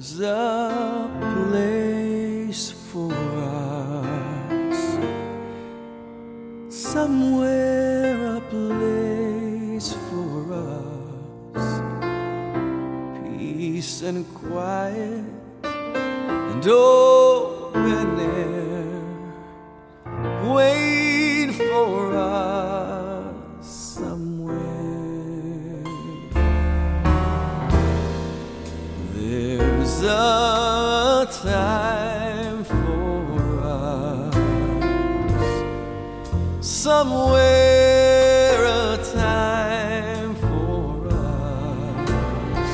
There's a place for us, somewhere a place for us, peace and quiet and open air, wait for us somewhere. There's a time for us, somewhere a time for us,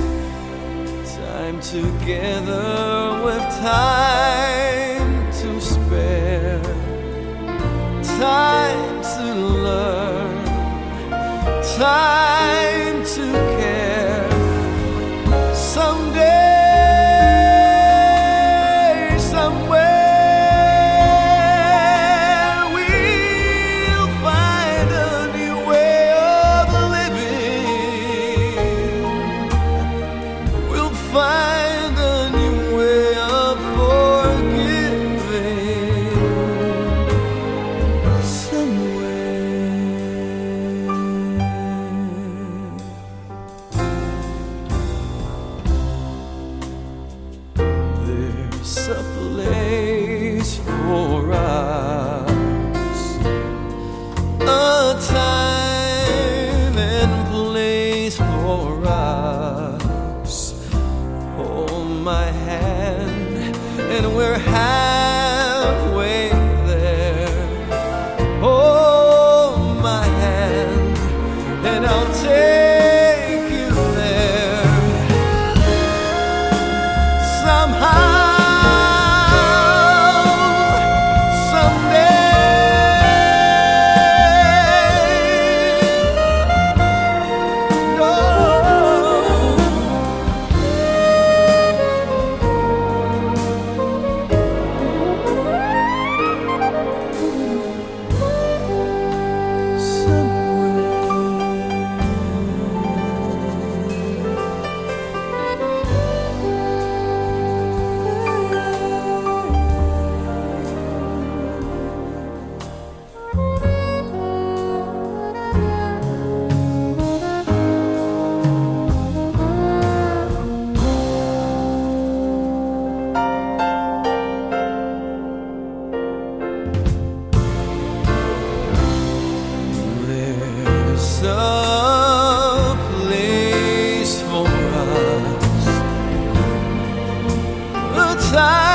time together with time to spare, time to learn, time to care. Someday, somewhere, we'll find a new way of living. We'll find a new way of forgiving. There's a place for us, a time and place for us. Hold my hand and we're halfway there. Hold my hand and I'll take you there. Somehow, there's a place for us, a time